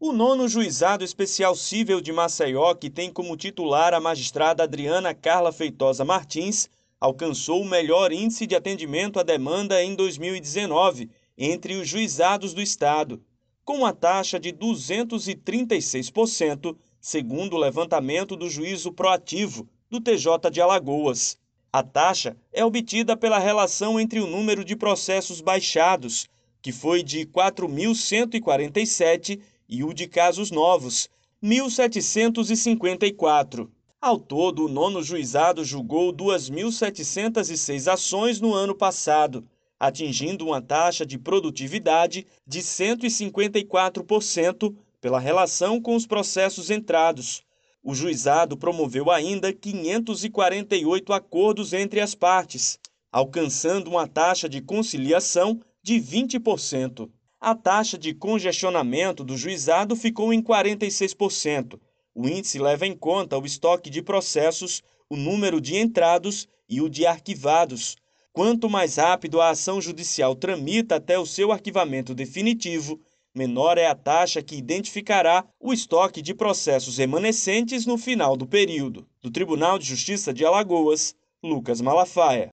O 9º Juizado Especial Cível de Maceió, que tem como titular a magistrada Adriana Carla Feitosa Martins, alcançou o melhor índice de atendimento à demanda em 2019 entre os juizados do estado, com a taxa de 236%, segundo o levantamento do Juízo Proativo do TJ de Alagoas. A taxa é obtida pela relação entre o número de processos baixados, que foi de 4.147, e o de casos novos, 1.754. Ao todo, o 9º Juizado julgou 2.706 ações no ano passado, atingindo uma taxa de produtividade de 154% pela relação com os processos entrados. O juizado promoveu ainda 548 acordos entre as partes, alcançando uma taxa de conciliação de 20%. A taxa de congestionamento do juizado ficou em 46%. O índice leva em conta o estoque de processos, o número de entrados e o de arquivados. Quanto mais rápido a ação judicial tramita até o seu arquivamento definitivo, menor é a taxa que identificará o estoque de processos remanescentes no final do período. Do Tribunal de Justiça de Alagoas, Lucas Malafaia.